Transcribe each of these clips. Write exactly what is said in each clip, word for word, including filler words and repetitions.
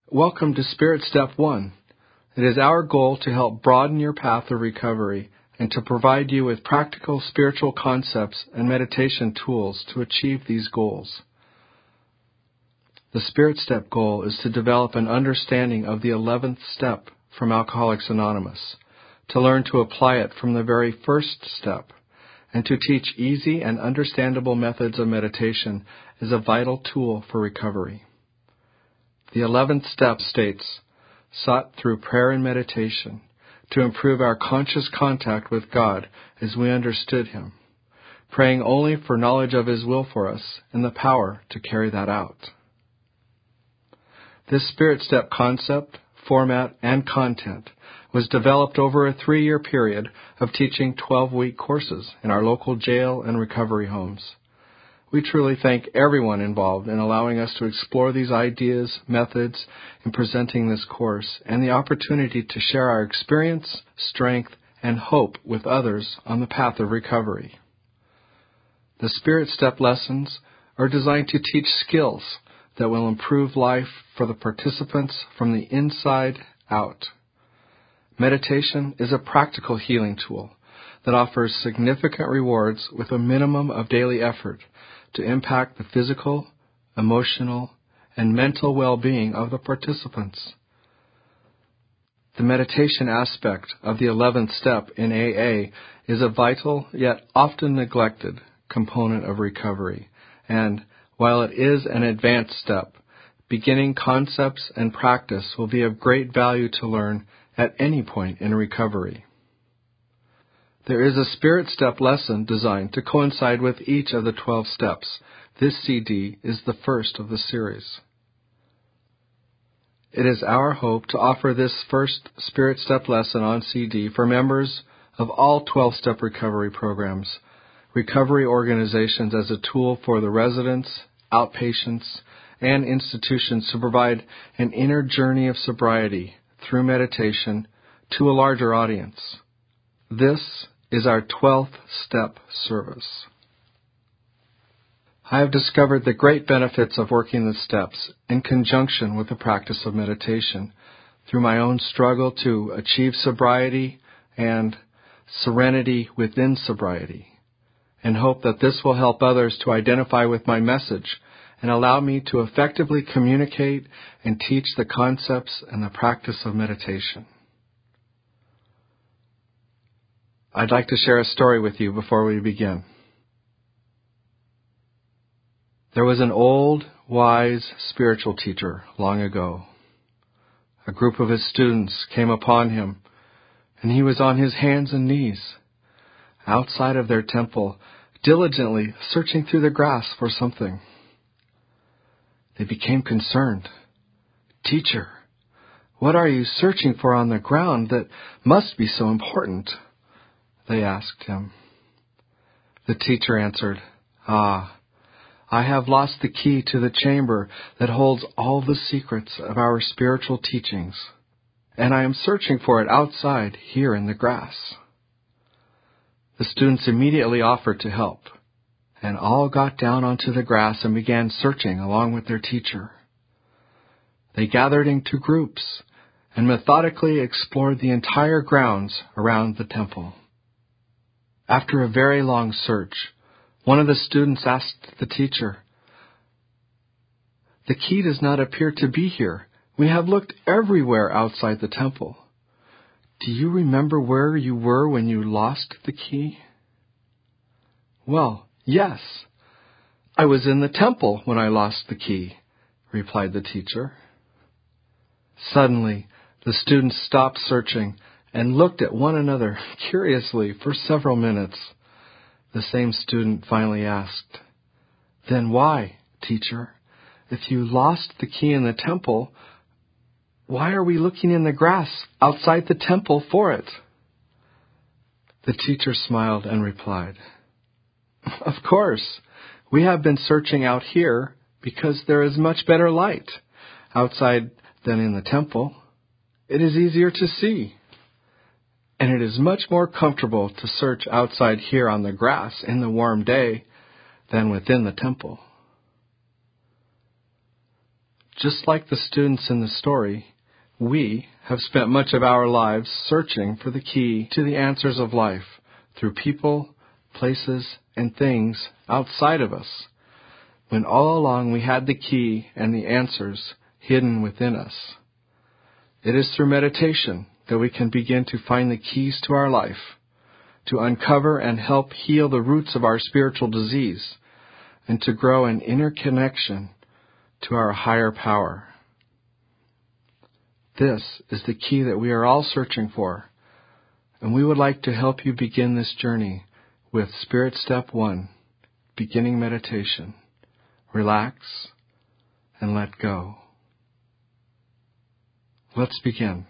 Welcome to Spirit Step one. It is our goal to help broaden your path of recovery and to provide you with practical spiritual concepts and meditation tools to achieve these goals. The Spirit Step goal is to develop an understanding of the eleventh step from Alcoholics Anonymous, to learn to apply it from the very first step, and to teach easy and understandable methods of meditation as a vital tool for recovery. The eleventh step states, sought through prayer and meditation, to improve our conscious contact with God as we understood Him, praying only for knowledge of His will for us and the power to carry that out. This Spirit Step concept, format, and content was developed over a three-year period of teaching twelve-week courses in our local jail and recovery homes. We truly thank everyone involved in allowing us to explore these ideas, methods, in presenting this course, and the opportunity to share our experience, strength, and hope with others on the path of recovery. The Spirit Step lessons are designed to teach skills that will improve life for the participants from the inside out. Meditation is a practical healing tool that offers significant rewards with a minimum of daily effort to impact the physical, emotional, and mental well-being of the participants. The meditation aspect of the eleventh step in A A is a vital yet often neglected component of recovery, and while it is an advanced step, beginning concepts and practice will be of great value to learn at any point in recovery. There is a Spirit Step lesson designed to coincide with each of the twelve steps. This C D is the first of the series. It is our hope to offer this first Spirit Step lesson on C D for members of all twelve-step recovery programs, recovery organizations as a tool for the residents, outpatients, and institutions to provide an inner journey of sobriety through meditation to a larger audience. This is our twelfth step service. I have discovered the great benefits of working the steps in conjunction with the practice of meditation through my own struggle to achieve sobriety and serenity within sobriety, and hope that this will help others to identify with my message and allow me to effectively communicate and teach the concepts and the practice of meditation. I'd like to share a story with you before we begin. There was an old, wise spiritual teacher long ago. A group of his students came upon him, and he was on his hands and knees, outside of their temple, diligently searching through the grass for something. They became concerned. "Teacher, what are you searching for on the ground that must be so important?" they asked him. The teacher answered, "Ah, I have lost the key to the chamber that holds all the secrets of our spiritual teachings, and I am searching for it outside here in the grass." The students immediately offered to help, and all got down onto the grass and began searching along with their teacher. They gathered into groups and methodically explored the entire grounds around the temple. After a very long search, one of the students asked the teacher, "The key does not appear to be here. We have looked everywhere outside the temple. Do you remember where you were when you lost the key?" "Well, yes. I was in the temple when I lost the key," replied the teacher. Suddenly, the students stopped searching and looked at one another curiously for several minutes. The same student finally asked, "Then why, teacher, if you lost the key in the temple, why are we looking in the grass outside the temple for it?" The teacher smiled and replied, "Of course, we have been searching out here because there is much better light outside than in the temple. It is easier to see. And it is much more comfortable to search outside here on the grass in the warm day than within the temple." Just like the students in the story, we have spent much of our lives searching for the key to the answers of life through people, places, and things outside of us, when all along we had the key and the answers hidden within us. It is through meditation that we can begin to find the keys to our life, to uncover and help heal the roots of our spiritual disease, and to grow an inner connection to our higher power. This is the key that we are all searching for, and we would like to help you begin this journey with Spirit Step one, beginning meditation. Relax and let go. Let's begin.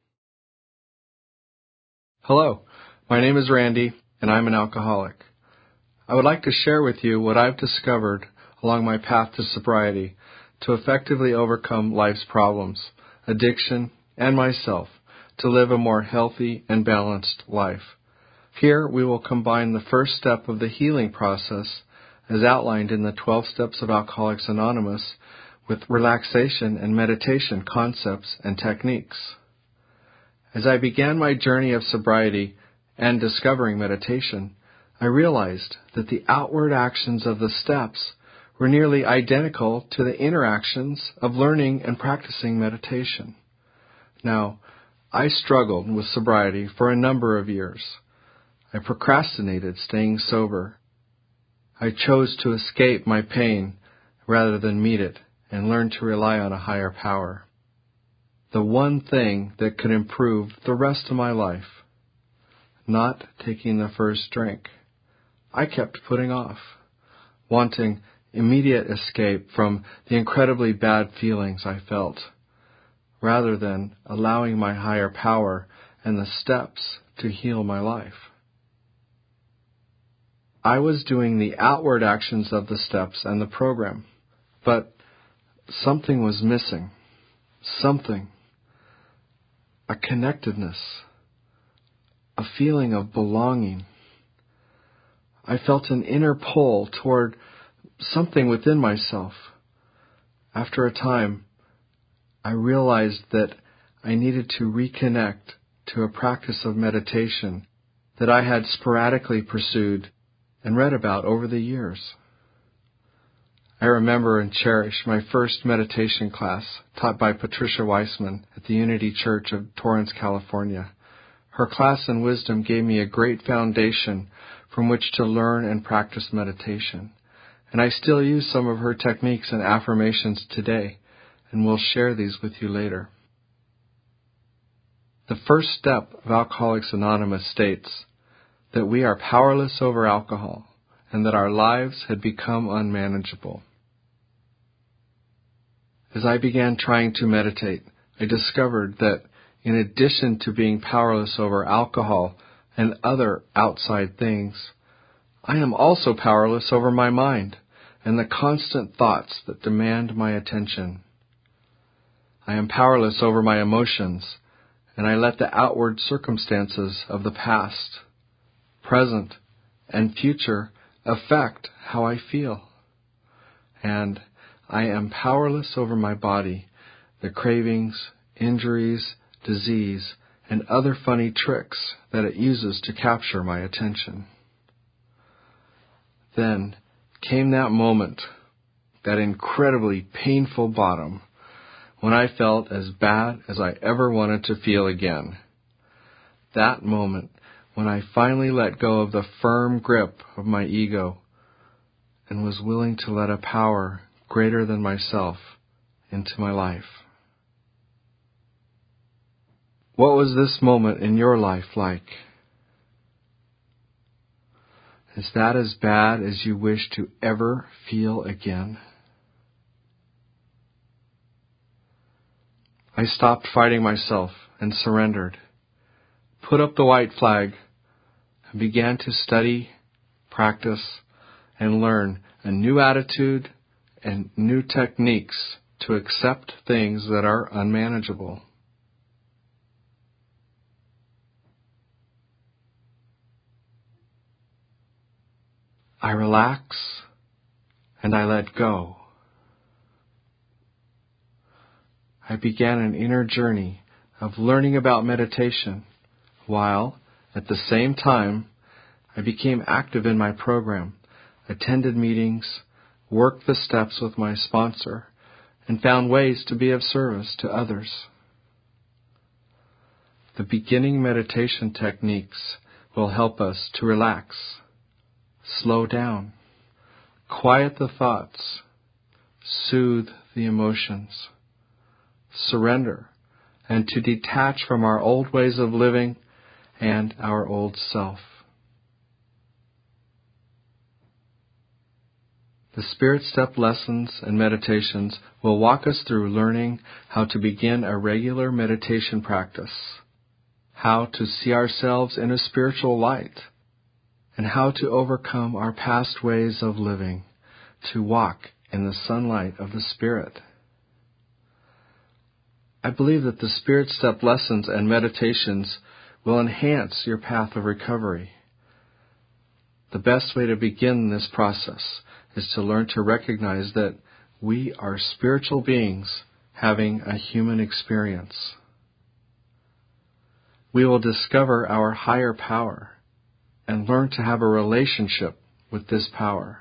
Hello, my name is Randy, and I'm an alcoholic. I would like to share with you what I've discovered along my path to sobriety to effectively overcome life's problems, addiction, and myself, to live a more healthy and balanced life. Here we will combine the first step of the healing process, as outlined in the twelve Steps of Alcoholics Anonymous, with relaxation and meditation concepts and techniques. As I began my journey of sobriety and discovering meditation, I realized that the outward actions of the steps were nearly identical to the inner actions of learning and practicing meditation. Now, I struggled with sobriety for a number of years. I procrastinated staying sober. I chose to escape my pain rather than meet it and learn to rely on a higher power. The one thing that could improve the rest of my life, not taking the first drink, I kept putting off, wanting immediate escape from the incredibly bad feelings I felt, rather than allowing my higher power and the steps to heal my life. I was doing the outward actions of the steps and the program, but something was missing. Something. A connectedness. A feeling of belonging. I felt an inner pull toward something within myself. After a time, I realized that I needed to reconnect to a practice of meditation that I had sporadically pursued and read about over the years. I remember and cherish my first meditation class taught by Patricia Weissman at the Unity Church of Torrance, California. Her class in wisdom gave me a great foundation from which to learn and practice meditation, and I still use some of her techniques and affirmations today, and will share these with you later. The first step of Alcoholics Anonymous states that we are powerless over alcohol and that our lives had become unmanageable. As I began trying to meditate, I discovered that in addition to being powerless over alcohol and other outside things, I am also powerless over my mind and the constant thoughts that demand my attention. I am powerless over my emotions, and I let the outward circumstances of the past, present, and future affect how I feel. And I am powerless over my body, the cravings, injuries, disease, and other funny tricks that it uses to capture my attention. Then came that moment, that incredibly painful bottom, when I felt as bad as I ever wanted to feel again. That moment when I finally let go of the firm grip of my ego and was willing to let a power greater than myself into my life. What was this moment in your life like? Is that as bad as you wish to ever feel again? I stopped fighting myself and surrendered, put up the white flag, and began to study, practice, and learn a new attitude and new techniques to accept things that are unmanageable. I relax and I let go. I began an inner journey of learning about meditation, while, at the same time, I became active in my program, attended meetings, worked the steps with my sponsor, and found ways to be of service to others. The beginning meditation techniques will help us to relax, slow down, quiet the thoughts, soothe the emotions, surrender, and to detach from our old ways of living and our old self. The Spirit Step lessons and meditations will walk us through learning how to begin a regular meditation practice, how to see ourselves in a spiritual light, and how to overcome our past ways of living, to walk in the sunlight of the Spirit. I believe that the Spirit Step lessons and meditations will enhance your path of recovery. The best way to begin this process is to learn to recognize that we are spiritual beings having a human experience. We will discover our higher power and learn to have a relationship with this power.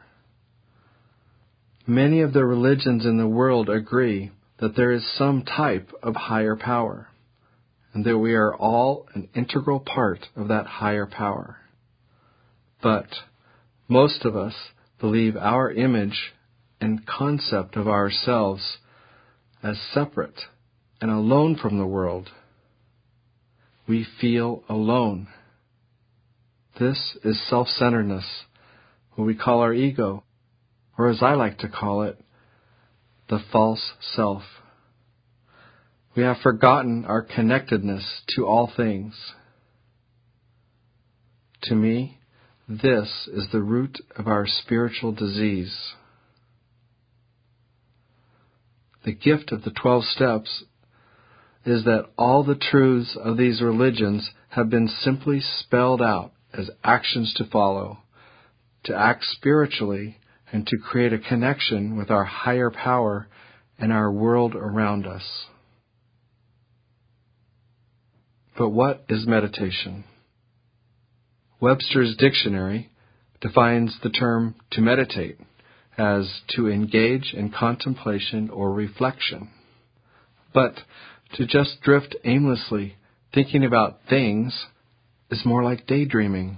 Many of the religions in the world agree that there is some type of higher power, and that we are all an integral part of that higher power. But most of us believe our image and concept of ourselves as separate and alone from the world. We feel alone. This is self-centeredness, what we call our ego, or as I like to call it, the false self. We have forgotten our connectedness to all things. To me, this is the root of our spiritual disease. The gift of the twelve steps is that all the truths of these religions have been simply spelled out as actions to follow, to act spiritually and to create a connection with our higher power and our world around us. But what is meditation? Webster's dictionary defines the term to meditate as to engage in contemplation or reflection. But to just drift aimlessly thinking about things is more like daydreaming.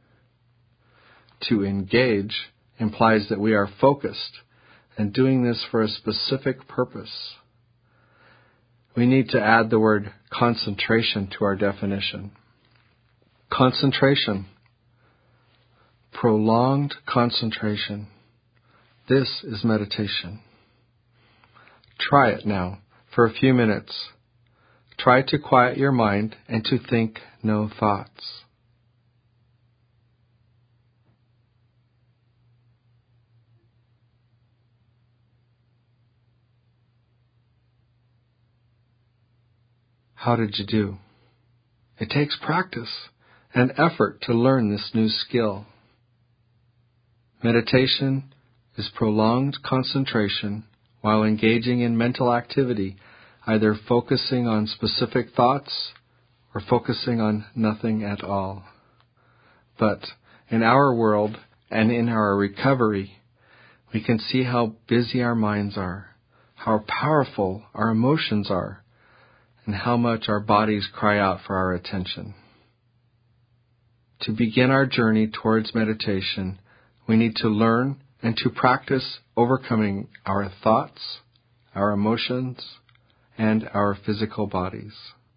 To engage implies that we are focused and doing this for a specific purpose. We need to add the word concentration to our definition. Concentration. Prolonged concentration. This is meditation. Try it now for a few minutes. Try to quiet your mind and to think no thoughts. How did you do? It takes practice and effort to learn this new skill. Meditation is prolonged concentration while engaging in mental activity, either focusing on specific thoughts or focusing on nothing at all. But in our world and in our recovery, we can see how busy our minds are, how powerful our emotions are, and how much our bodies cry out for our attention. To begin our journey towards meditation, we need to learn and to practice overcoming our thoughts, our emotions, and our physical bodies.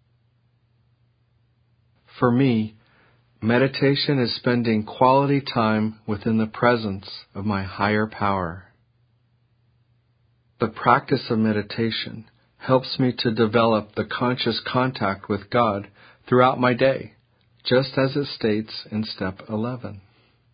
For me, meditation is spending quality time within the presence of my higher power. The practice of meditation helps me to develop the conscious contact with God throughout my day, just as it states in step eleven.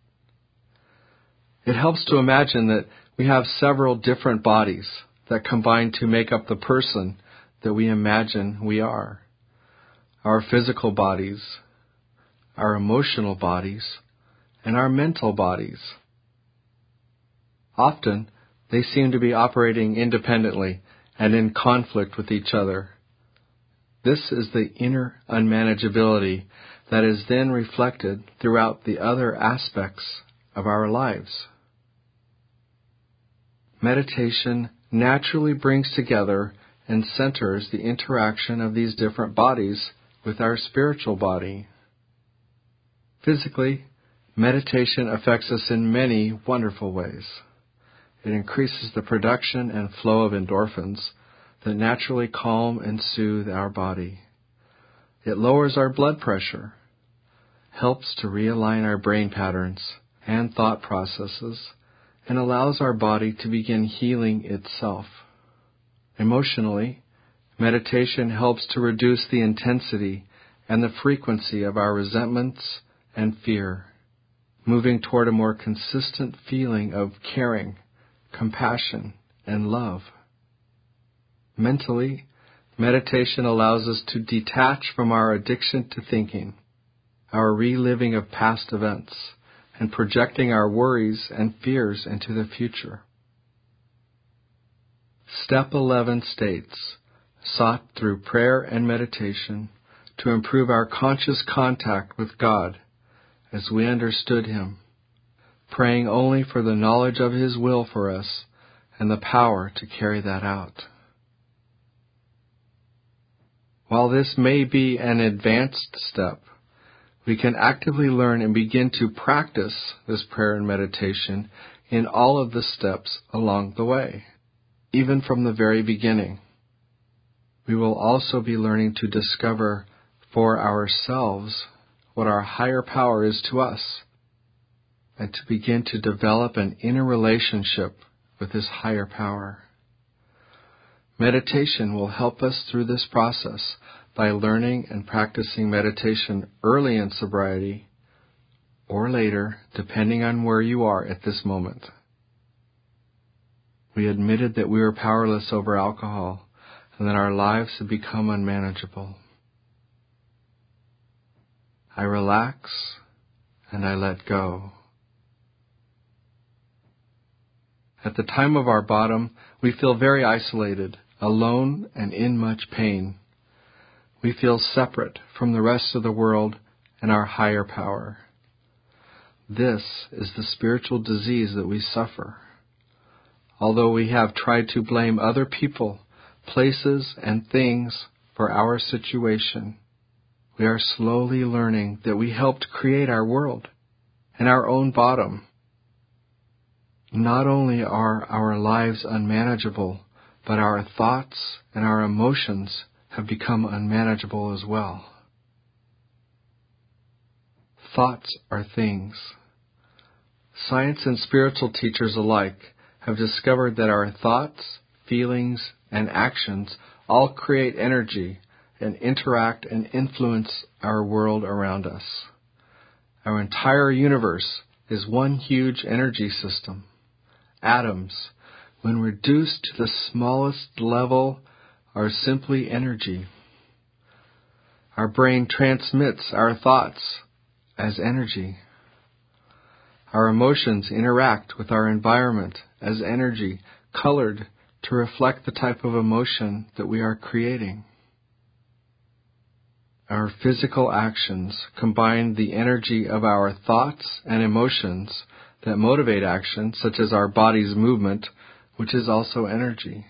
It helps to imagine that we have several different bodies that combine to make up the person that we imagine we are. Our physical bodies, our emotional bodies, and our mental bodies. Often, they seem to be operating independently and in conflict with each other. This is the inner unmanageability that is then reflected throughout the other aspects of our lives. Meditation naturally brings together and centers the interaction of these different bodies with our spiritual body. Physically, meditation affects us in many wonderful ways. It increases the production and flow of endorphins that naturally calm and soothe our body. It lowers our blood pressure, helps to realign our brain patterns and thought processes, and allows our body to begin healing itself. Emotionally, meditation helps to reduce the intensity and the frequency of our resentments and fear, moving toward a more consistent feeling of caring, compassion, and love. Mentally, meditation allows us to detach from our addiction to thinking, our reliving of past events, and projecting our worries and fears into the future. Step eleven states, sought through prayer and meditation to improve our conscious contact with God as we understood Him, praying only for the knowledge of His will for us and the power to carry that out. While this may be an advanced step, we can actively learn and begin to practice this prayer and meditation in all of the steps along the way, even from the very beginning. We will also be learning to discover for ourselves what our higher power is to us, and to begin to develop an inner relationship with this higher power. Meditation will help us through this process by learning and practicing meditation early in sobriety or later, depending on where you are at this moment. We admitted that we were powerless over alcohol and that our lives had become unmanageable. I relax and I let go. At the time of our bottom, we feel very isolated, alone, and in much pain. We feel separate from the rest of the world and our higher power. This is the spiritual disease that we suffer. Although we have tried to blame other people, places, and things for our situation, we are slowly learning that we helped create our world and our own bottom. Not only are our lives unmanageable, but our thoughts and our emotions have become unmanageable as well. Thoughts are things. Science and spiritual teachers alike have discovered that our thoughts, feelings, and actions all create energy and interact and influence our world around us. Our entire universe is one huge energy system. Atoms, when reduced to the smallest level, are simply energy. Our brain transmits our thoughts as energy. Our emotions interact with our environment as energy, colored to reflect the type of emotion that we are creating. Our physical actions combine the energy of our thoughts and emotions that motivate action, such as our body's movement, which is also energy.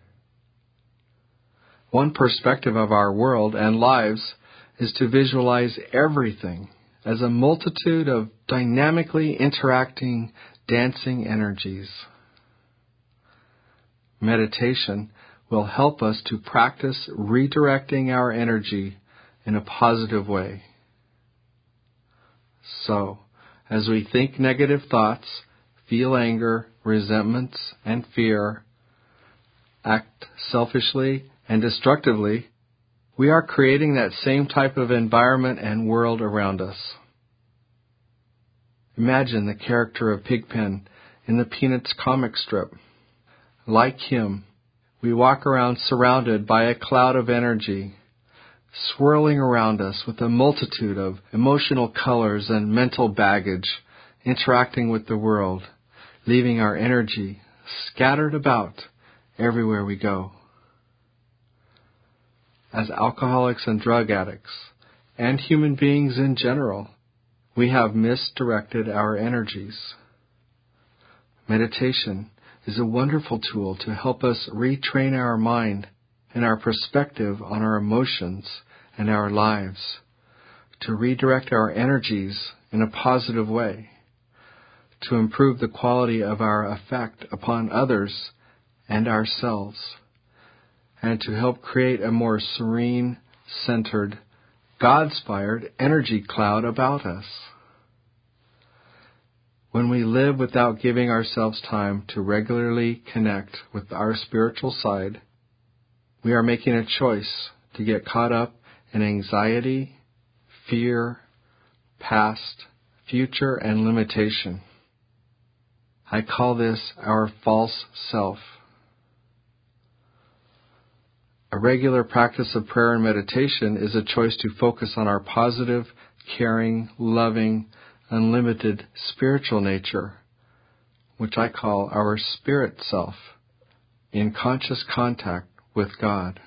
One perspective of our world and lives is to visualize everything as a multitude of dynamically interacting, dancing energies. Meditation will help us to practice redirecting our energy in a positive way. So, as we think negative thoughts, feel anger, resentments, and fear, act selfishly and destructively, we are creating that same type of environment and world around us. Imagine the character of Pigpen in the Peanuts comic strip. Like him, we walk around surrounded by a cloud of energy, swirling around us with a multitude of emotional colors and mental baggage, interacting with the world, leaving our energy scattered about everywhere we go. as alcoholics and drug addicts, and human beings in general, we have misdirected our energies. Meditation is a wonderful tool to help us retrain our mind and our perspective on our emotions and our lives, to redirect our energies in a positive way, to improve the quality of our effect upon others and ourselves, and to help create a more serene, centered, God-inspired energy cloud about us. When we live without giving ourselves time to regularly connect with our spiritual side, we are making a choice to get caught up in anxiety, fear, past, future, and limitation. I call this our false self. A regular practice of prayer and meditation is a choice to focus on our positive, caring, loving, unlimited spiritual nature, which I call our spirit self, in conscious contact with God.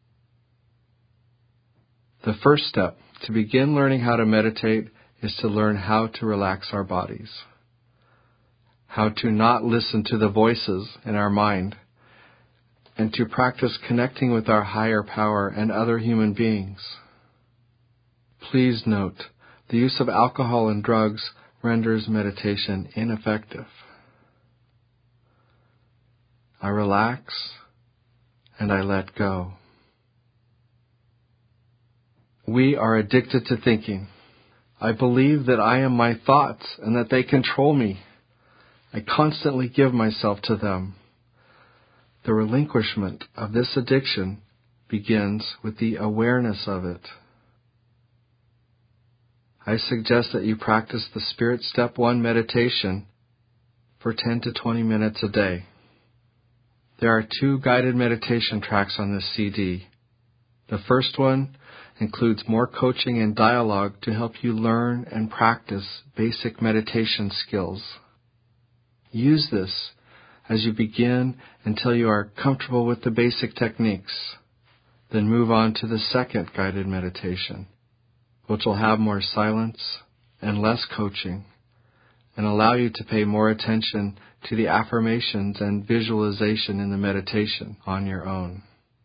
The first step to begin learning how to meditate is to learn how to relax our bodies, how to not listen to the voices in our mind, and to practice connecting with our higher power and other human beings. Please note, the use of alcohol and drugs renders meditation ineffective. I relax and I let go. We are addicted to thinking. I believe that I am my thoughts and that they control me. I constantly give myself to them. The relinquishment of this addiction begins with the awareness of it. I suggest that you practice the Spirit Step one meditation for ten to twenty minutes a day. There are two guided meditation tracks on this C D. The first one includes more coaching and dialogue to help you learn and practice basic meditation skills. Use this as you begin until you are comfortable with the basic techniques. Then move on to the second guided meditation, which will have more silence and less coaching, and allow you to pay more attention to the affirmations and visualization in the meditation on your own.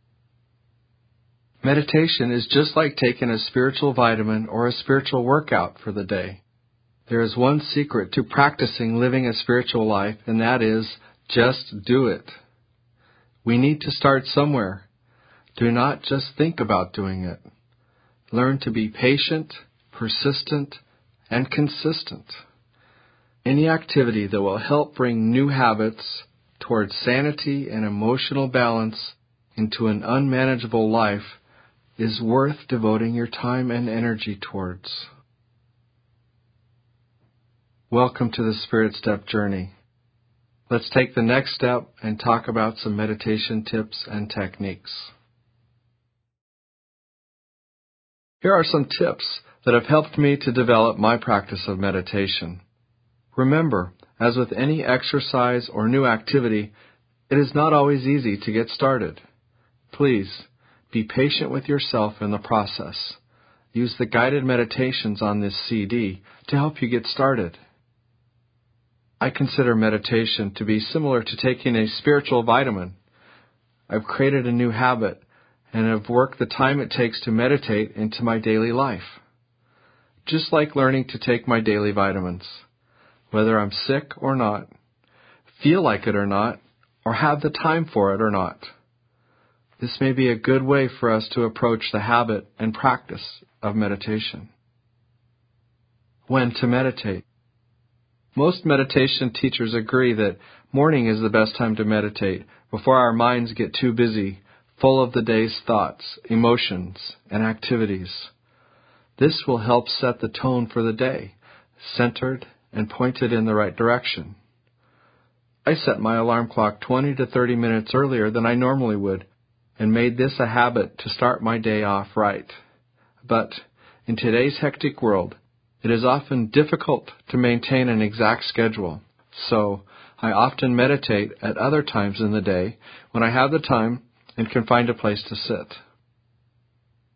Meditation is just like taking a spiritual vitamin or a spiritual workout for the day. There is one secret to practicing living a spiritual life, and that is just do it. We need to start somewhere. Do not just think about doing it. Learn to be patient, persistent, and consistent. Any activity that will help bring new habits towards sanity and emotional balance into an unmanageable life is worth devoting your time and energy towards. Welcome to the Spirit Step journey. Let's take the next step and talk about some meditation tips and techniques. Here are some tips that have helped me to develop my practice of meditation. Remember, as with any exercise or new activity, it is not always easy to get started. Please, be patient with yourself in the process. Use the guided meditations on this C D to help you get started. I consider meditation to be similar to taking a spiritual vitamin. I've created a new habit and have worked the time it takes to meditate into my daily life. Just like learning to take my daily vitamins, whether I'm sick or not, feel like it or not, or have the time for it or not. This may be a good way for us to approach the habit and practice of meditation. When to meditate. Most meditation teachers agree that morning is the best time to meditate before our minds get too busy, full of the day's thoughts, emotions, and activities. This will help set the tone for the day, centered and pointed in the right direction. I set my alarm clock twenty to thirty minutes earlier than I normally would, and made this a habit to start my day off right. But in today's hectic world, it is often difficult to maintain an exact schedule, so I often meditate at other times in the day when I have the time and can find a place to sit.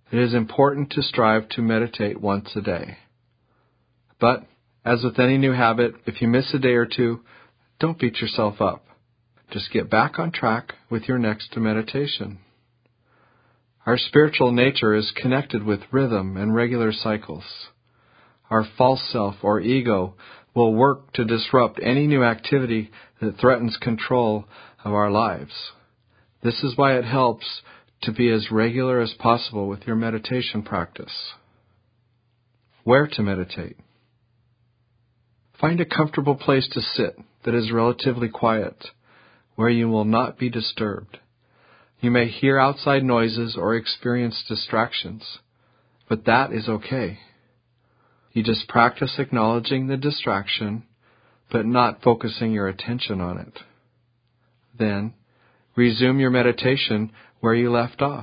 It is important to strive to meditate once a day. But, as with any new habit, if you miss a day or two, don't beat yourself up. Just get back on track with your next meditation. Our spiritual nature is connected with rhythm and regular cycles. Our false self or ego will work to disrupt any new activity that threatens control of our lives. This is why it helps to be as regular as possible with your meditation practice. Where to meditate? Find a comfortable place to sit that is relatively quiet, where you will not be disturbed. You may hear outside noises or experience distractions, but that is okay. You just practice acknowledging the distraction, but not focusing your attention on it. Then, resume your meditation where you left off.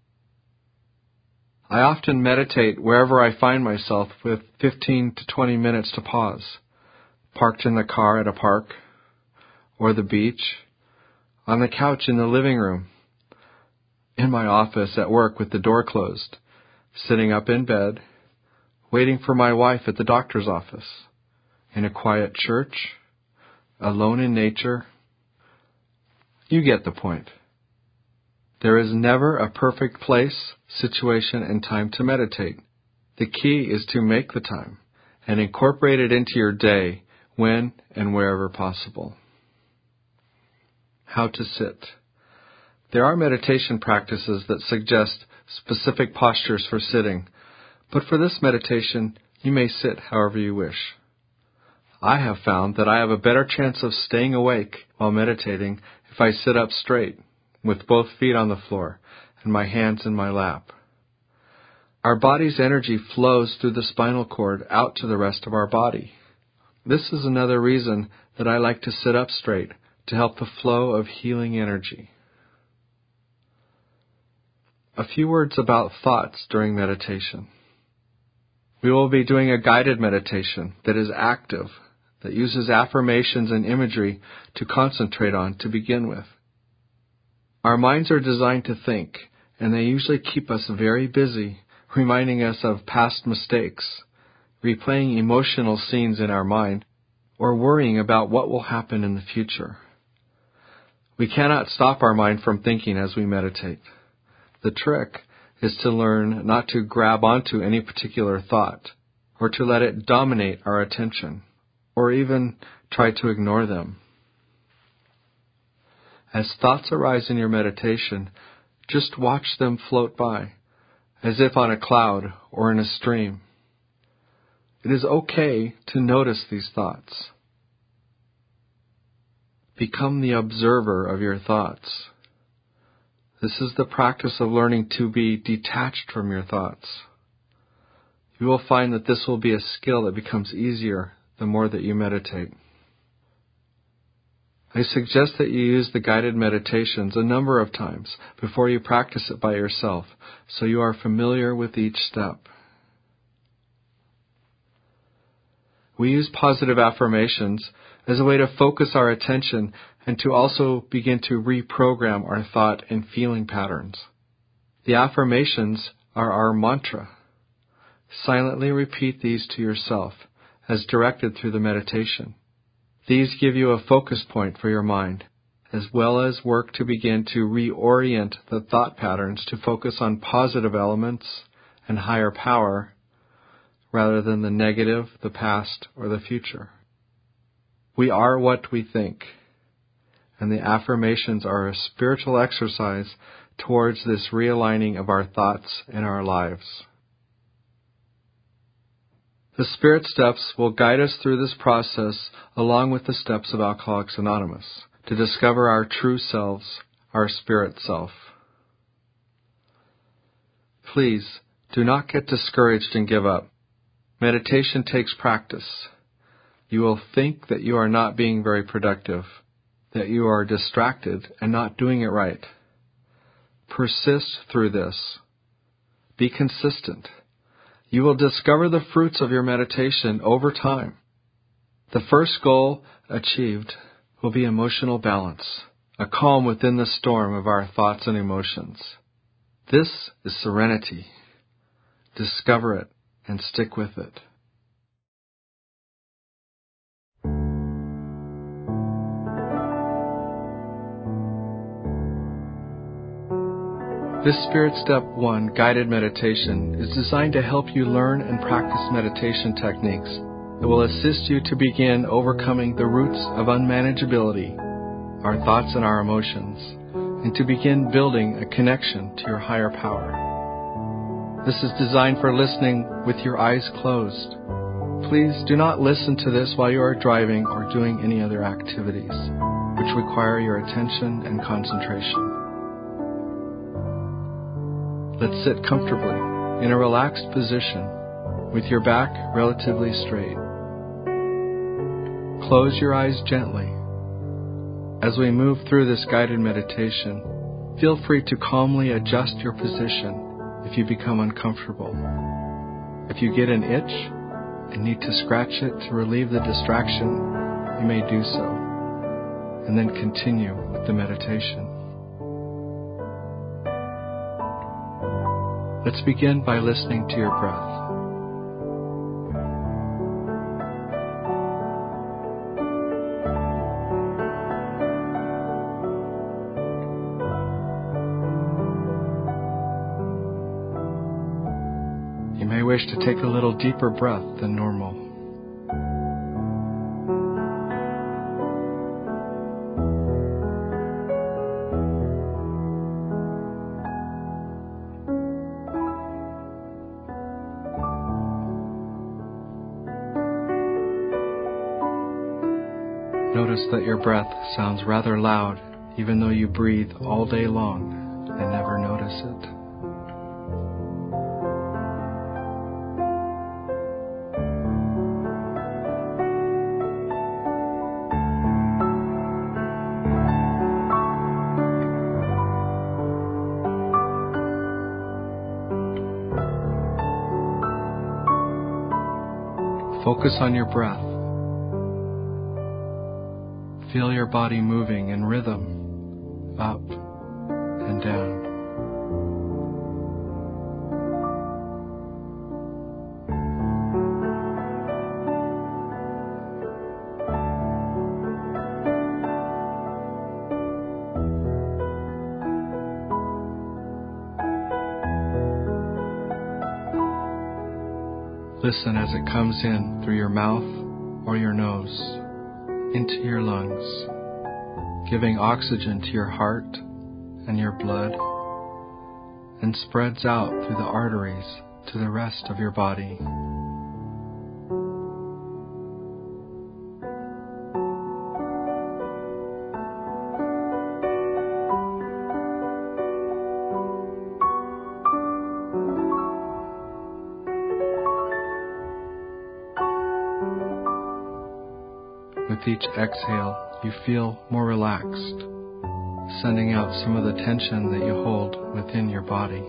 I often meditate wherever I find myself with fifteen to twenty minutes to pause, parked in the car at a park, or the beach, on the couch in the living room, in my office at work with the door closed, sitting up in bed, waiting for my wife at the doctor's office, in a quiet church, alone in nature. You get the point. There is never a perfect place, situation, and time to meditate. The key is to make the time and incorporate it into your day when and wherever possible. How to sit. There are meditation practices that suggest specific postures for sitting, but for this meditation, you may sit however you wish. I have found that I have a better chance of staying awake while meditating if I sit up straight, with both feet on the floor and my hands in my lap. Our body's energy flows through the spinal cord out to the rest of our body. This is another reason that I like to sit up straight, to help the flow of healing energy. A few words about thoughts during meditation. We will be doing a guided meditation that is active, that uses affirmations and imagery to concentrate on to begin with. Our minds are designed to think, and they usually keep us very busy, reminding us of past mistakes, replaying emotional scenes in our mind, or worrying about what will happen in the future. We cannot stop our mind from thinking as we meditate. The trick is to learn not to grab onto any particular thought, or to let it dominate our attention, or even try to ignore them. As thoughts arise in your meditation, just watch them float by, as if on a cloud or in a stream. It is okay to notice these thoughts. Become the observer of your thoughts. This is the practice of learning to be detached from your thoughts. You will find that this will be a skill that becomes easier the more that you meditate. I suggest that you use the guided meditations a number of times before you practice it by yourself, so you are familiar with each step. We use positive affirmations as a way to focus our attention and to also begin to reprogram our thought and feeling patterns. The affirmations are our mantra. Silently repeat these to yourself as directed through the meditation. These give you a focus point for your mind, as well as work to begin to reorient the thought patterns to focus on positive elements and higher power rather than the negative, the past, or the future. We are what we think, and the affirmations are a spiritual exercise towards this realigning of our thoughts and our lives. The Spirit Steps will guide us through this process along with the steps of Alcoholics Anonymous to discover our true selves, our spirit self. Please do not get discouraged and give up. Meditation takes practice. You will think that you are not being very productive, that you are distracted and not doing it right. Persist through this. Be consistent. You will discover the fruits of your meditation over time. The first goal achieved will be emotional balance, a calm within the storm of our thoughts and emotions. This is serenity. Discover it and stick with it. This Spirit Step one guided meditation is designed to help you learn and practice meditation techniques that will assist you to begin overcoming the roots of unmanageability, our thoughts and our emotions, and to begin building a connection to your higher power. This is designed for listening with your eyes closed. Please do not listen to this while you are driving or doing any other activities, which require your attention and concentration. Let's sit comfortably in a relaxed position with your back relatively straight. Close your eyes gently. As we move through this guided meditation, feel free to calmly adjust your position if you become uncomfortable. If you get an itch and need to scratch it to relieve the distraction, you may do so, and then continue with the meditation. Let's begin by listening to your breath. You may wish to take a little deeper breath than normal. Notice that your breath sounds rather loud, even though you breathe all day long and never notice it. Focus on your breath. Feel your body moving in rhythm, up and down. Listen as it comes in through your mouth or your nose, into your lungs, giving oxygen to your heart and your blood, and spreads out through the arteries to the rest of your body. With each exhale, you feel more relaxed, sending out some of the tension that you hold within your body.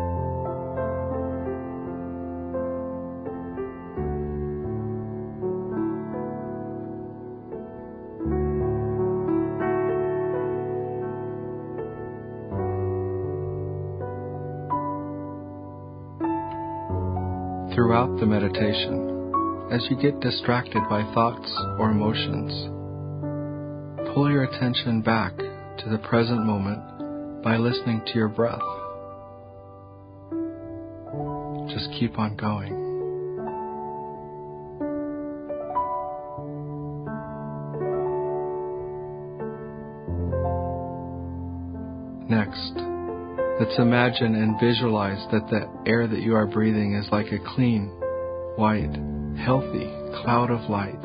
Throughout the meditation, as you get distracted by thoughts or emotions, pull your attention back to the present moment by listening to your breath. Just keep on going. Next, let's imagine and visualize that the air that you are breathing is like a clean, white, healthy cloud of light.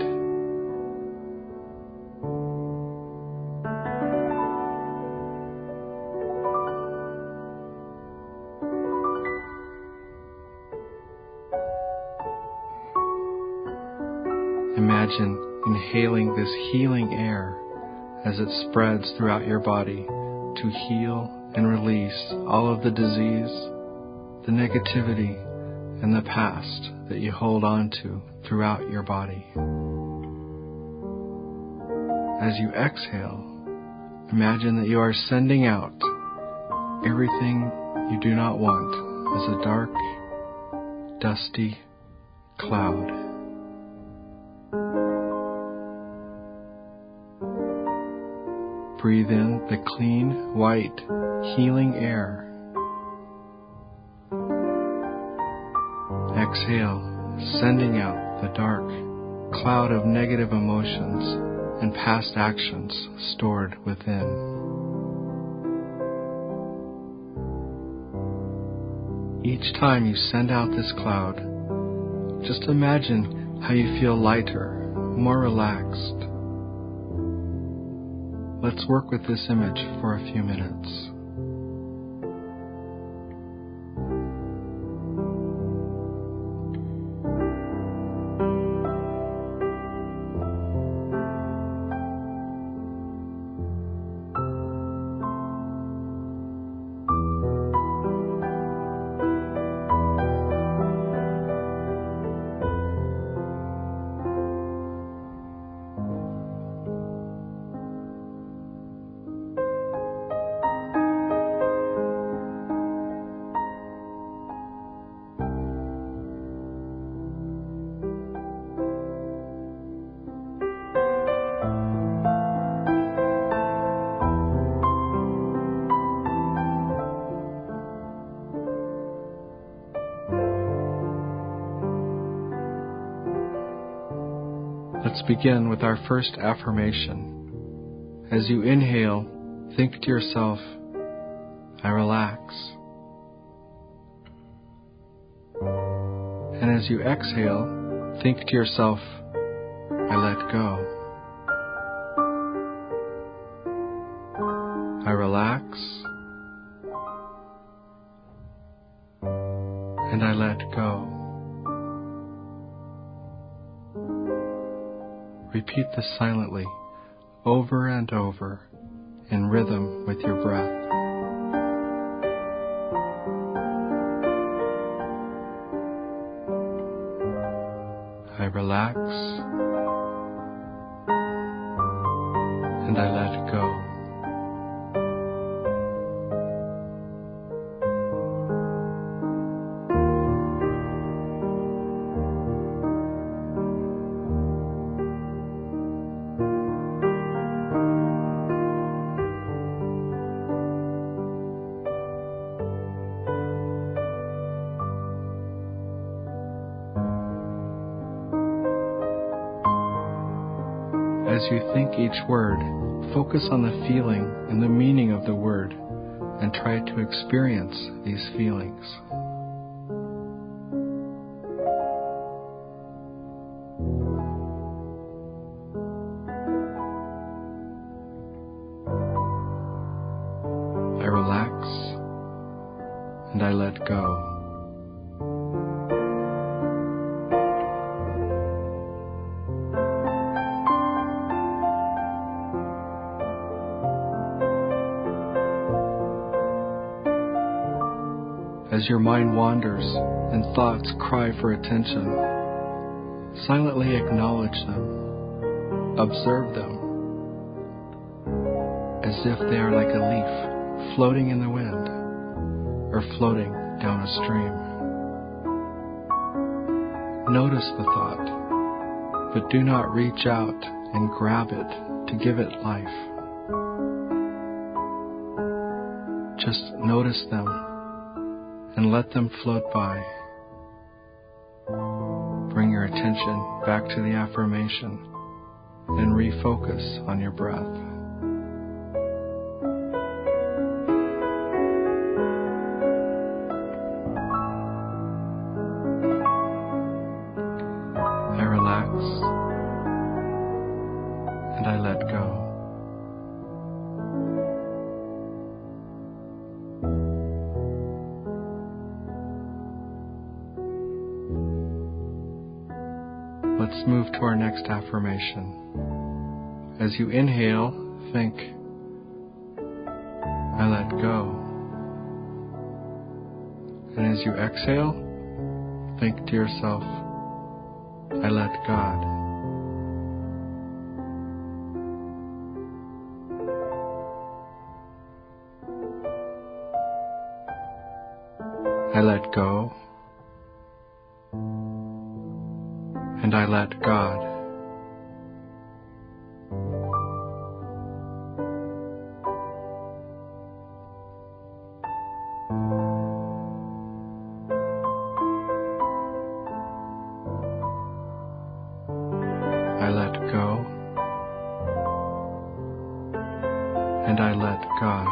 Imagine inhaling this healing air as it spreads throughout your body to heal and release all of the disease, the negativity, and the past that you hold on to throughout your body. As you exhale, imagine that you are sending out everything you do not want as a dark, dusty cloud. Breathe in the clean, white, healing air. Exhale, sending out the dark cloud of negative emotions and past actions stored within. Each time you send out this cloud, just imagine how you feel lighter, more relaxed. Let's work with this image for a few minutes. Let's begin with our first affirmation. As you inhale, think to yourself, I relax. And as you exhale, think to yourself, I let go. I relax. And I let go. Repeat this silently, over and over, in rhythm with your breath. I relax, and I let go. As you think each word, focus on the feeling and the meaning of the word and try to experience these feelings. I relax and I let go. As your mind wanders and thoughts cry for attention, silently acknowledge them, observe them, as if they are like a leaf floating in the wind or floating down a stream. Notice the thought, but do not reach out and grab it to give it life. Just notice them and let them float by. Bring your attention back to the affirmation and refocus on your breath. I relax and I let go. Let's move to our next affirmation. As you inhale, think, I let go. And as you exhale, think to yourself, I let God. I let go. and I let God. I let go, and I let God.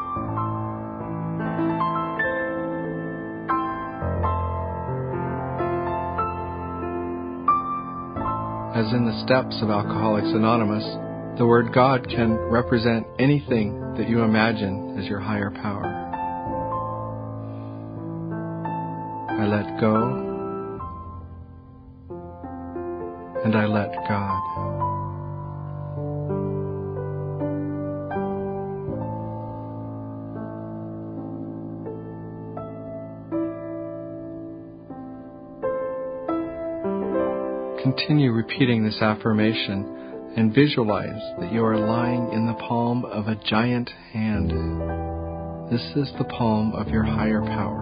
As in the steps of Alcoholics Anonymous, the word God can represent anything that you imagine as your higher power. I let go, and I let God. Continue repeating this affirmation and visualize that you are lying in the palm of a giant hand. This is the palm of your higher power.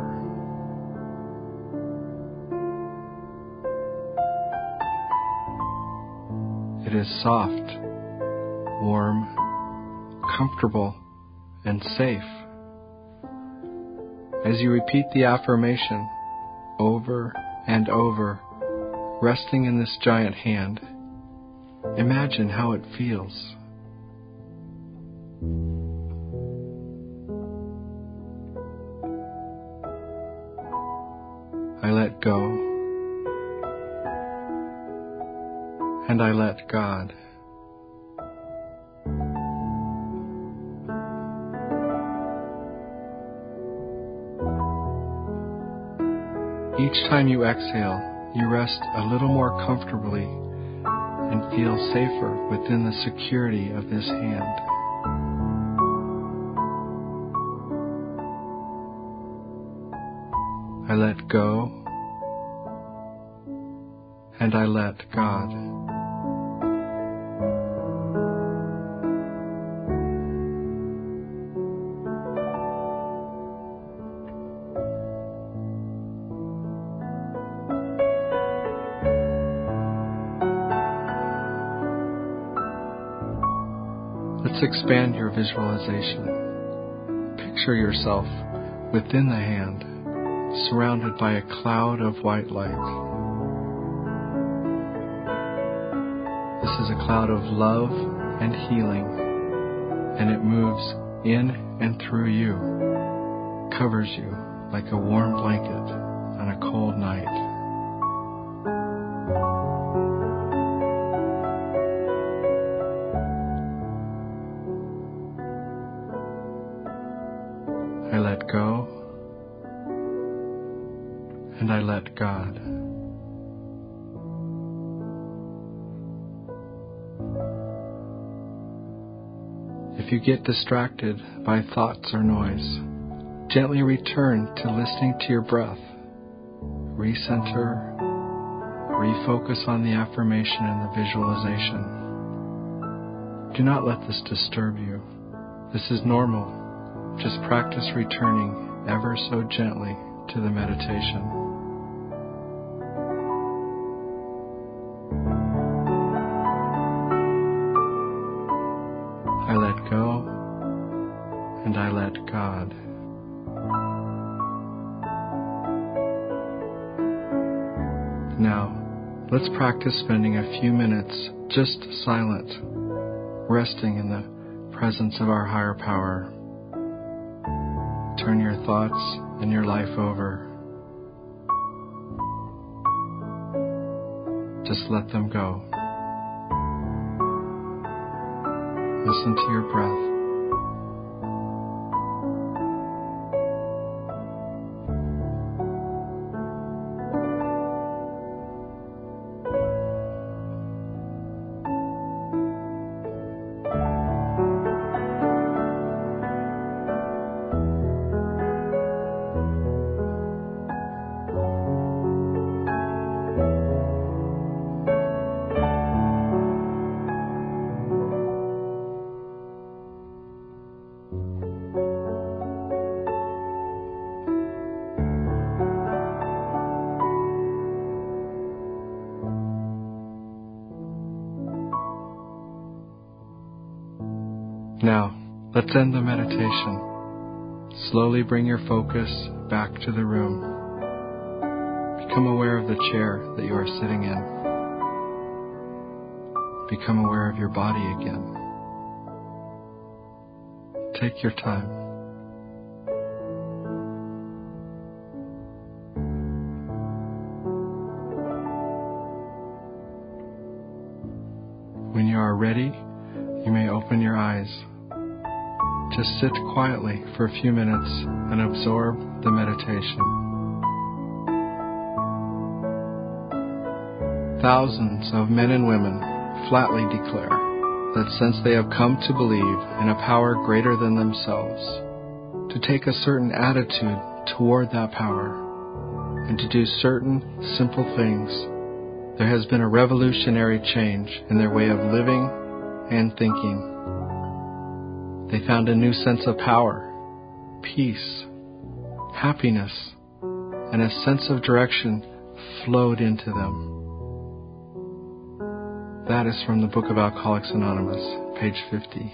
It is soft, warm, comfortable, and safe. As you repeat the affirmation over and over, resting in this giant hand, imagine how it feels. I let go, and I let God. Each time you exhale, you rest a little more comfortably and feel safer within the security of this hand. I let go, and I let God. Let's expand your visualization. Picture yourself within the hand, surrounded by a cloud of white light. This is a cloud of love and healing, and it moves in and through you, covers you like a warm blanket on a cold night. I let go, and I let God. If you get distracted by thoughts or noise, gently return to listening to your breath. Recenter, refocus on the affirmation and the visualization. Do not let this disturb you. This is normal. Just practice returning ever so gently to the meditation. I let go, and I let God. Now, let's practice spending a few minutes just silent, resting in the presence of our higher power. Turn your thoughts and your life over. Just let them go. Listen to your breath. Now, let's end the meditation. Slowly bring your focus back to the room. Become aware of the chair that you are sitting in. Become aware of your body again. Take your time. When you are ready, you may open your eyes. Just sit quietly for a few minutes and absorb the meditation. Thousands of men and women flatly declare that since they have come to believe in a power greater than themselves, to take a certain attitude toward that power, and to do certain simple things, there has been a revolutionary change in their way of living and thinking. They found a new sense of power, peace, happiness, and a sense of direction flowed into them. That is from the Book of Alcoholics Anonymous, page fifty.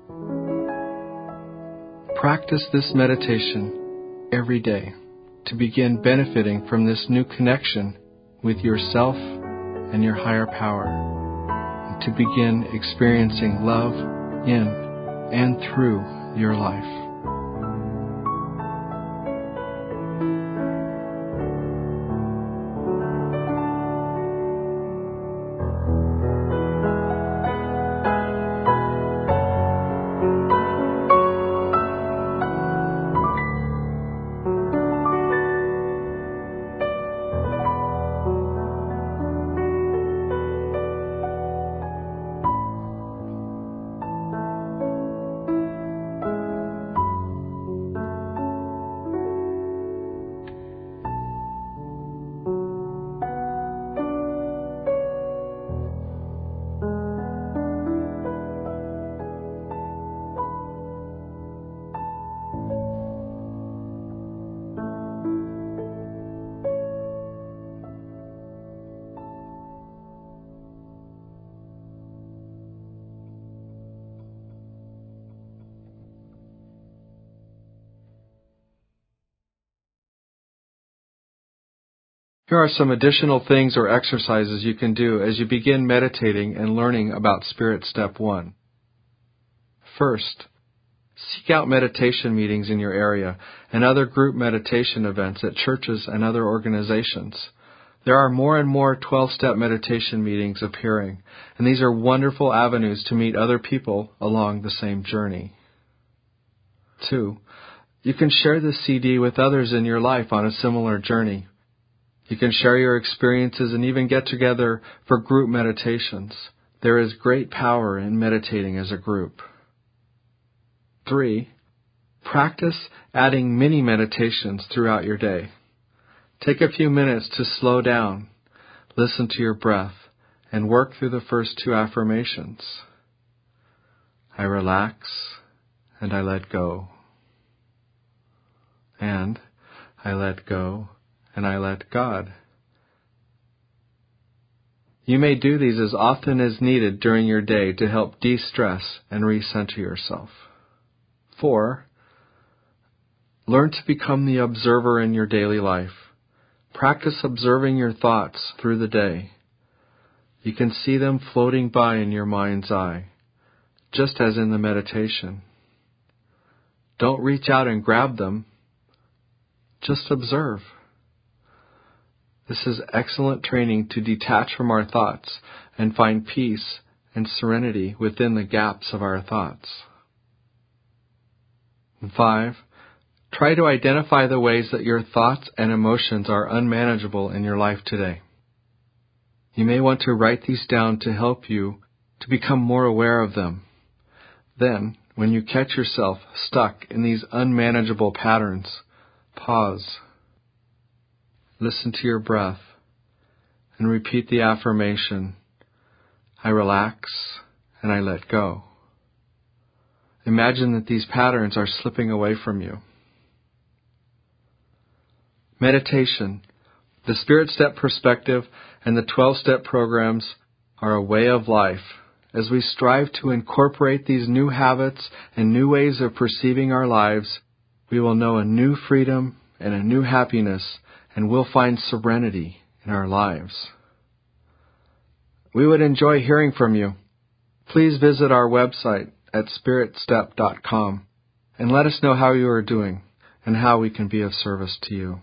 Practice this meditation every day to begin benefiting from this new connection with yourself and your higher power, and to begin experiencing love in and through your life. Here are some additional things or exercises you can do as you begin meditating and learning about Spirit Step one. First, seek out meditation meetings in your area and other group meditation events at churches and other organizations. There are more and more twelve-step meditation meetings appearing, and these are wonderful avenues to meet other people along the same journey. Two, you can share this C D with others in your life on a similar journey. You can share your experiences and even get together for group meditations. There is great power in meditating as a group. Three, practice adding mini meditations throughout your day. Take a few minutes to slow down, listen to your breath, and work through the first two affirmations. I relax and I let go. And I let go and I let God. You may do these as often as needed during your day to help de-stress and recenter yourself. Four, learn to become the observer in your daily life. Practice observing your thoughts through the day. You can see them floating by in your mind's eye, just as in the meditation. Don't reach out and grab them. Just observe. This is excellent training to detach from our thoughts and find peace and serenity within the gaps of our thoughts. And five, try to identify the ways that your thoughts and emotions are unmanageable in your life today. You may want to write these down to help you to become more aware of them. Then, when you catch yourself stuck in these unmanageable patterns, pause. Listen to your breath and repeat the affirmation, I relax and I let go. Imagine that these patterns are slipping away from you. Meditation, the Spirit Step perspective, and the twelve-step programs are a way of life as we strive to incorporate these new habits and new ways of perceiving our lives, we will know a new freedom and a new happiness, and we'll find serenity in our lives. We would enjoy hearing from you. Please visit our website at spirit step dot com and let us know how you are doing and how we can be of service to you.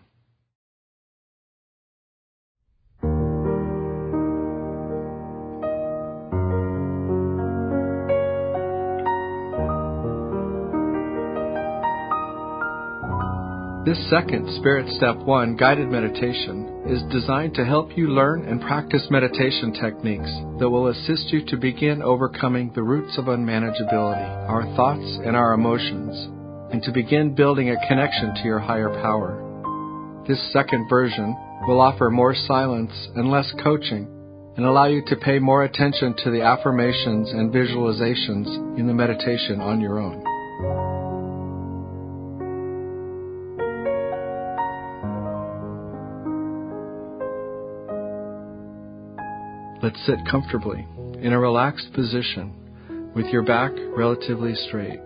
This second Spirit Step one guided meditation is designed to help you learn and practice meditation techniques that will assist you to begin overcoming the roots of unmanageability, our thoughts and our emotions, and to begin building a connection to your higher power. This second version will offer more silence and less coaching and allow you to pay more attention to the affirmations and visualizations in the meditation on your own. Let's sit comfortably in a relaxed position with your back relatively straight.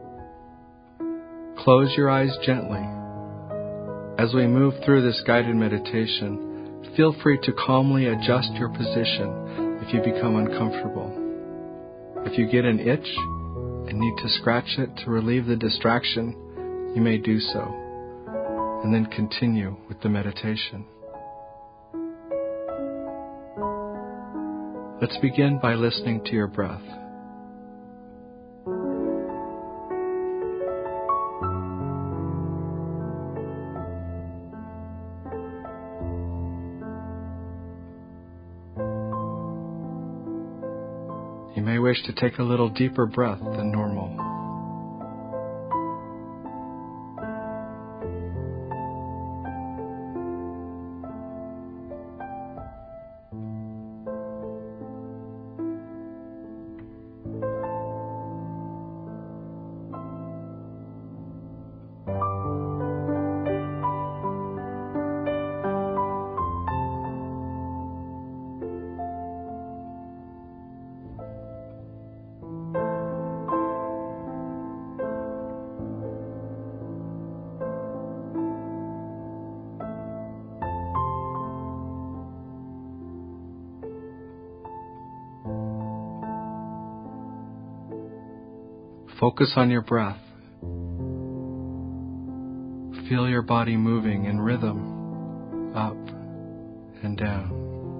Close your eyes gently. As we move through this guided meditation, feel free to calmly adjust your position if you become uncomfortable. If you get an itch and need to scratch it to relieve the distraction, you may do so, and then continue with the meditation. Let's begin by listening to your breath. You may wish to take a little deeper breath than normal. Focus on your breath. Feel your body moving in rhythm, up and down.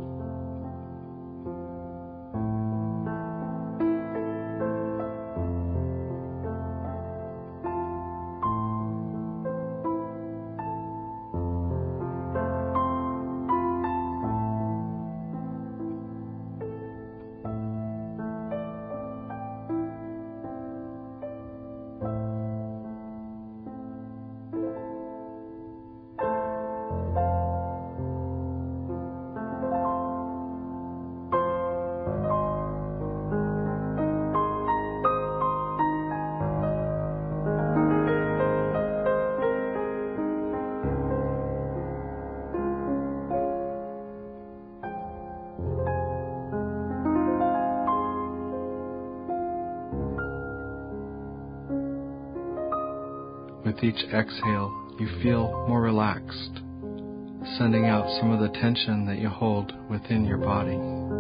With each exhale, you feel more relaxed, sending out some of the tension that you hold within your body.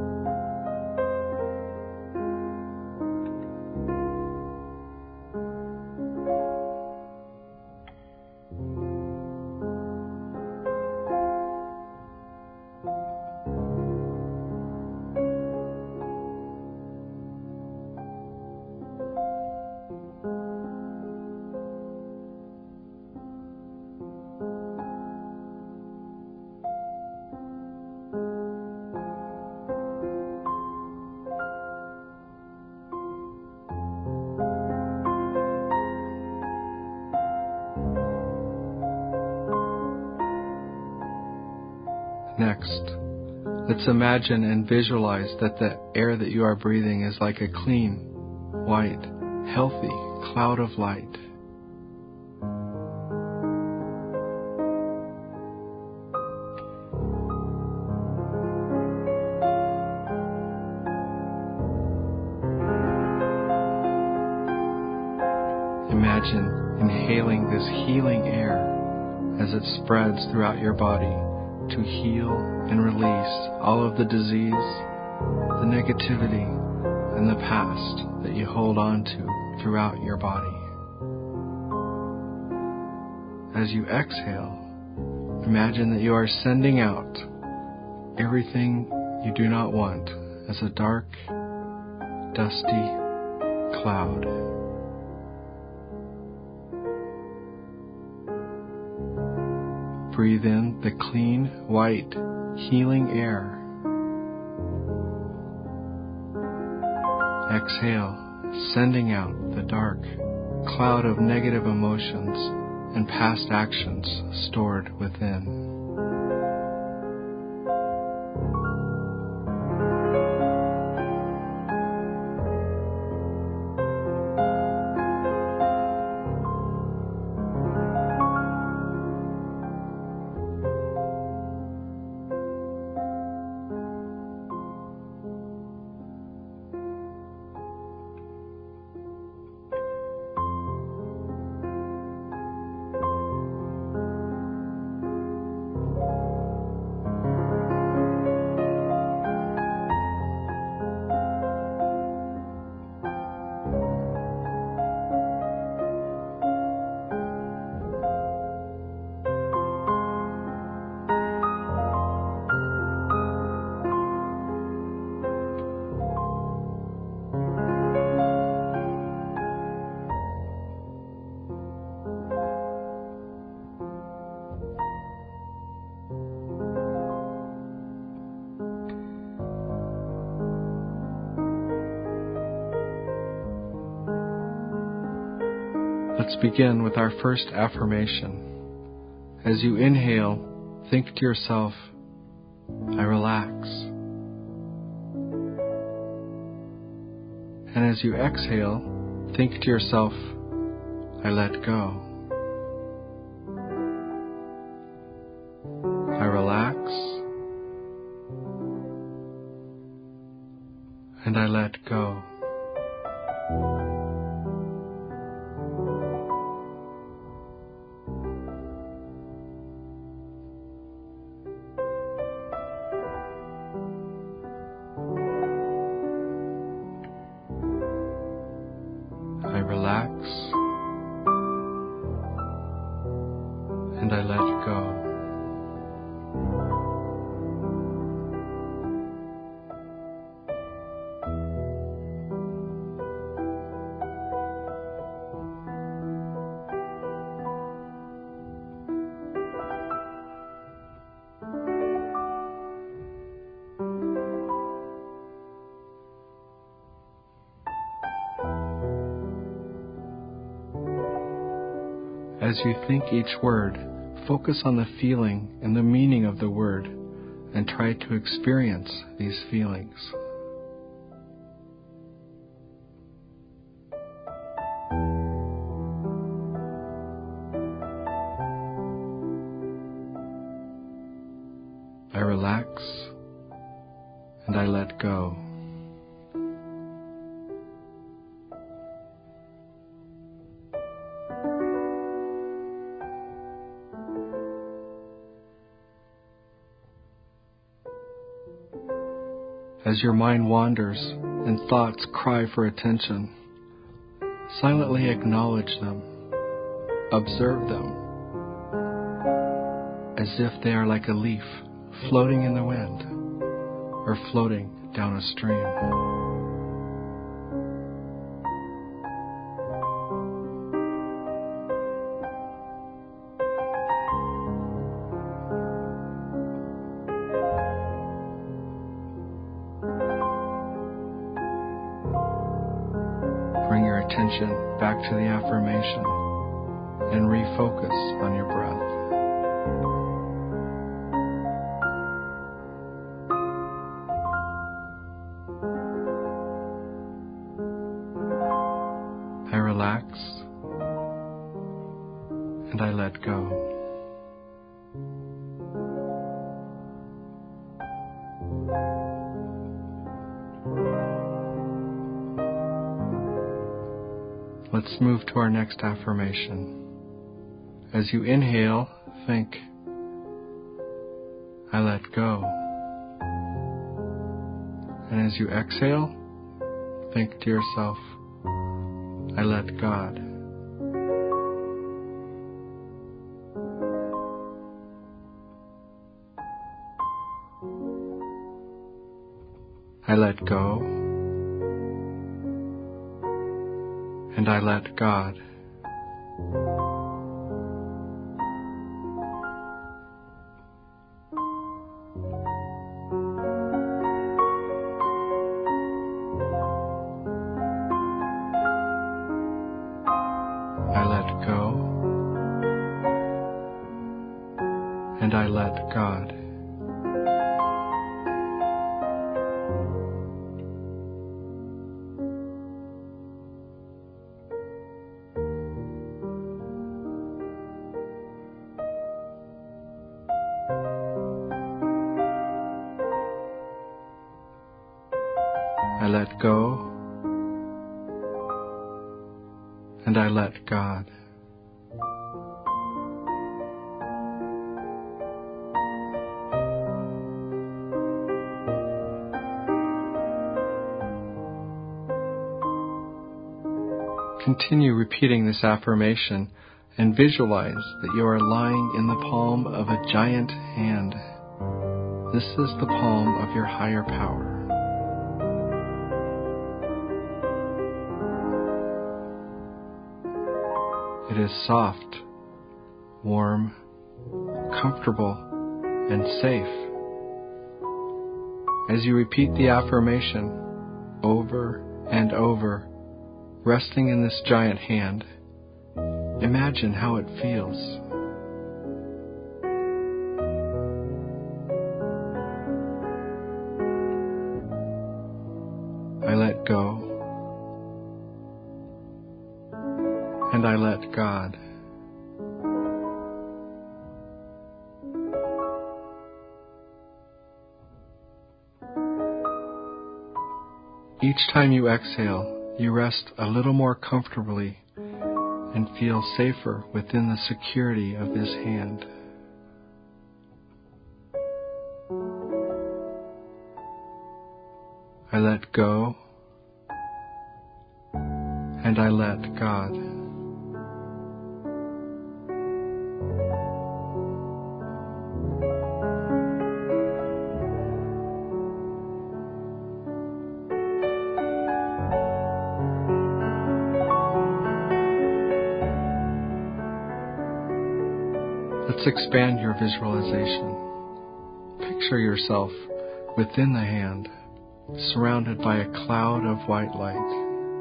Next, let's imagine and visualize that the air that you are breathing is like a clean, white, healthy cloud of light. imagine inhaling this healing air as it spreads throughout your body to heal and release all of the disease, the negativity, and the past that you hold on to throughout your body. As you exhale, imagine that you are sending out everything you do not want as a dark, dusty cloud. Breathe in the clean, white, healing air. Exhale, sending out the dark cloud of negative emotions and past actions stored within. Let's begin with our first affirmation. As you inhale, think to yourself, I relax. And as you exhale, think to yourself, I let go. I relax. And I let go. I relax, and I let go. As you think each word, focus on the feeling and the meaning of the word and try to experience these feelings. I relax and I let go. As your mind wanders and thoughts cry for attention, silently acknowledge them, observe them, as if they are like a leaf floating in the wind or floating down a stream. Bring your attention back to the affirmation and refocus on your breath. I relax and I let go. Let's move to our next affirmation. As you inhale, think, I let go. And as you exhale, think to yourself, I let God. I let go, and I let God. I let go, and I let God. I let go, and I let God. Continue repeating this affirmation and visualize that you are lying in the palm of a giant hand. This is the palm of your higher power. It is soft, warm, comfortable, and safe. As you repeat the affirmation over and over, resting in this giant hand, imagine how it feels. I let go, and I let God. Each time you exhale, you rest a little more comfortably and feel safer within the security of this hand. I let go, and I let God. Let's expand your visualization. Picture yourself within the hand, surrounded by a cloud of white light.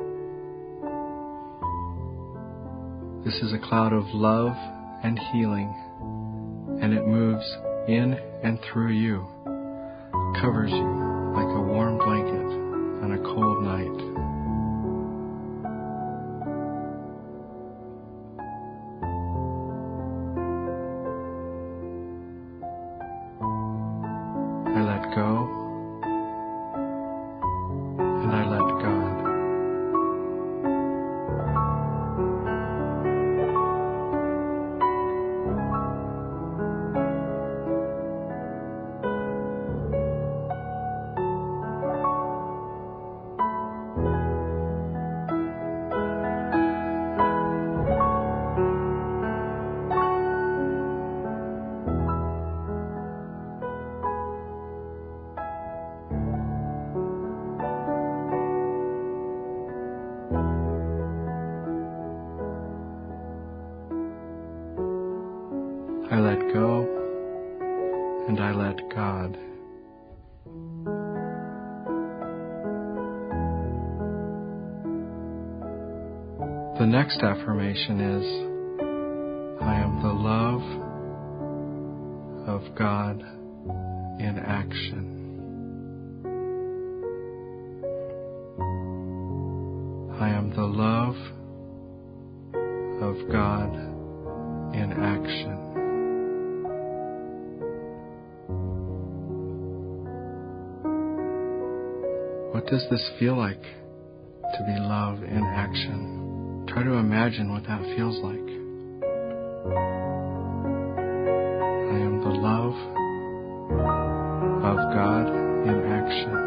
This is a cloud of love and healing, and it moves in and through you, covers you like a warm blanket on a cold night. I let go, and I let God. I let go, and I let God. The next affirmation is, I am the love of God in action. I am the love of God in action. What does this feel like to be love in action? Try to imagine what that feels like. I am the love of God in action.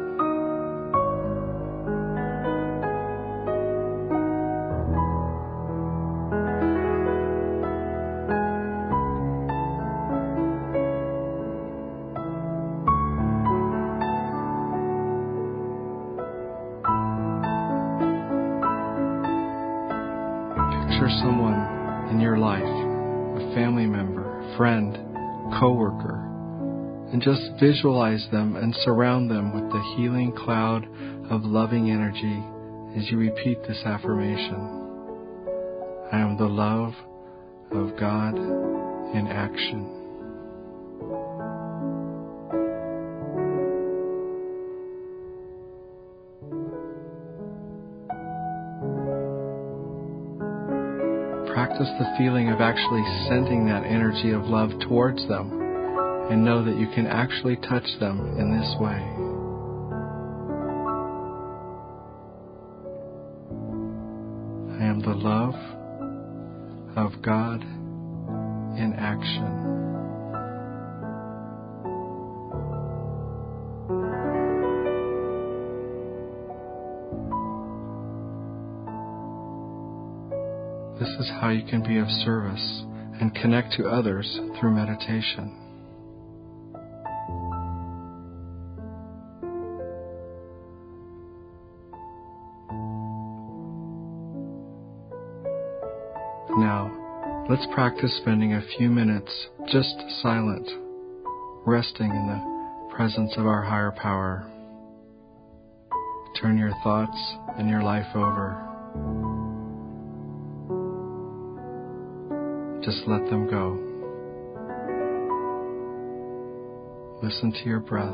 Picture someone in your life, a family member, friend, coworker, and just visualize them and surround them with the healing cloud of loving energy as you repeat this affirmation. I am the love of God in action. Practice the feeling of actually sending that energy of love towards them, and know that you can actually touch them in this way. I am the love of God in action. This is how you can be of service and connect to others through meditation. Now, let's practice spending a few minutes just silent, resting in the presence of our higher power. Turn your thoughts and your life over. Just let them go. Listen to your breath.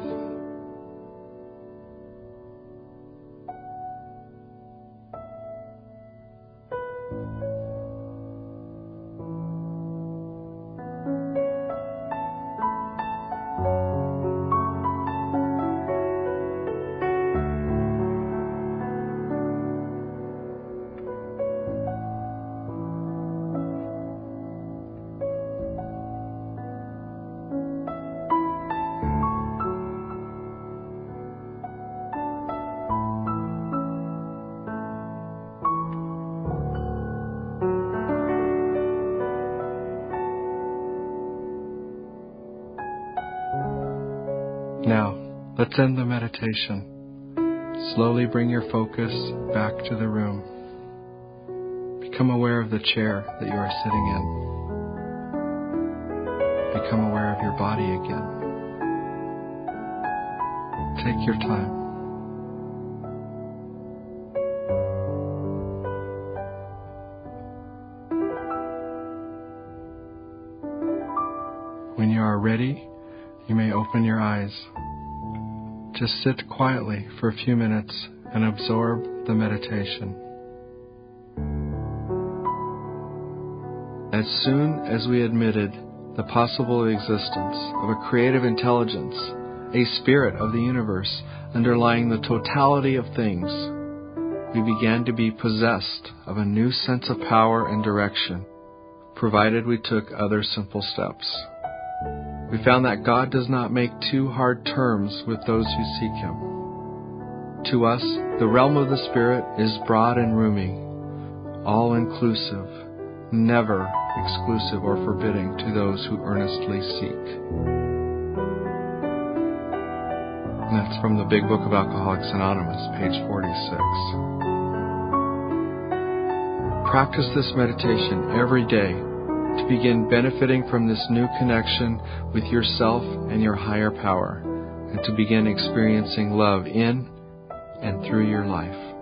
Now, let's end the meditation. Slowly bring your focus back to the room. Become aware of the chair that you are sitting in. Become aware of your body again. Take your time. When you are ready, you may open your eyes. Just sit quietly for a few minutes and absorb the meditation. As soon as we admitted the possible existence of a creative intelligence, a spirit of the universe underlying the totality of things, we began to be possessed of a new sense of power and direction, provided we took other simple steps. We found that God does not make too hard terms with those who seek Him. To us, the realm of the Spirit is broad and roomy, all-inclusive, never exclusive or forbidding to those who earnestly seek. And that's from the Big Book of Alcoholics Anonymous, page forty-six. Practice this meditation every day to begin benefiting from this new connection with yourself and your higher power, and to begin experiencing love in and through your life.